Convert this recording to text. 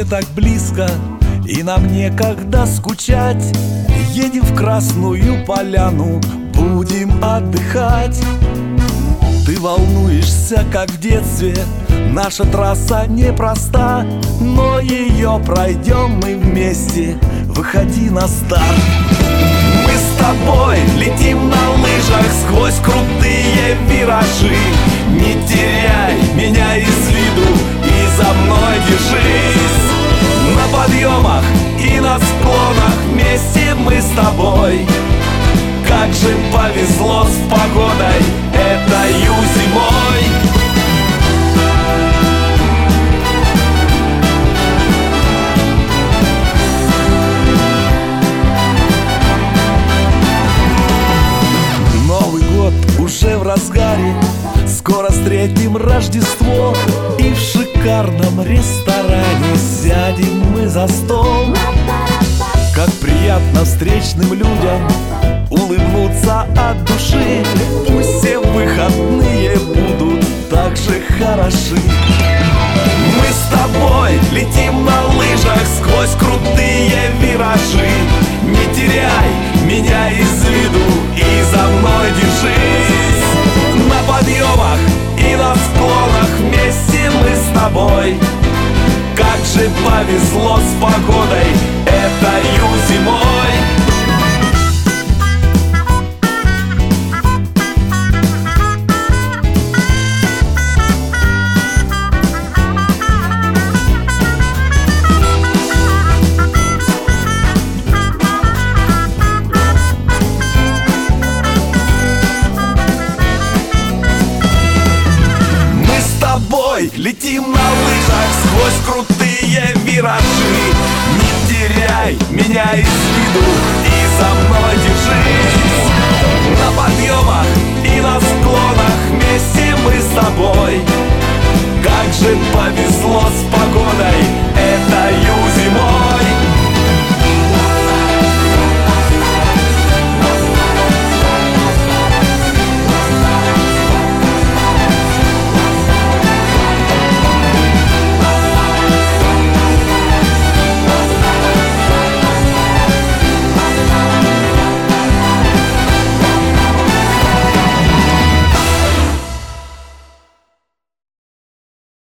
так близко, и нам некогда скучать. Едем в Красную Поляну, будем отдыхать. Ты волнуешься, как в детстве, наша трасса непроста, но ее пройдем мы вместе, выходи на старт. Мы с тобой летим на лыжах сквозь крутые виражи. Не теряй меня из виду и за мной держись. На подъемах и на склонах вместе мы с тобой. Как же повезло с погодой этою зимой. Новый год уже в разгаре, скоро встретим Рождество, и в шикарном ресторане сядем мы за стол. Как приятно встречным людям улыбнуться от души, пусть все выходные будут так же хороши. Мы с тобой летим на лыжах сквозь крутые виражи. Не теряй меня из виду и за мной держись. На подъемах и на склонах вместе мы с тобой. Как же повезло с погодой этою зимой. Летим на лыжах сквозь крутые виражи. Не теряй меня из виду и за мной держись. На подъемах и на склонах вместе мы с тобой. Как же повезло с погодой этою зимой.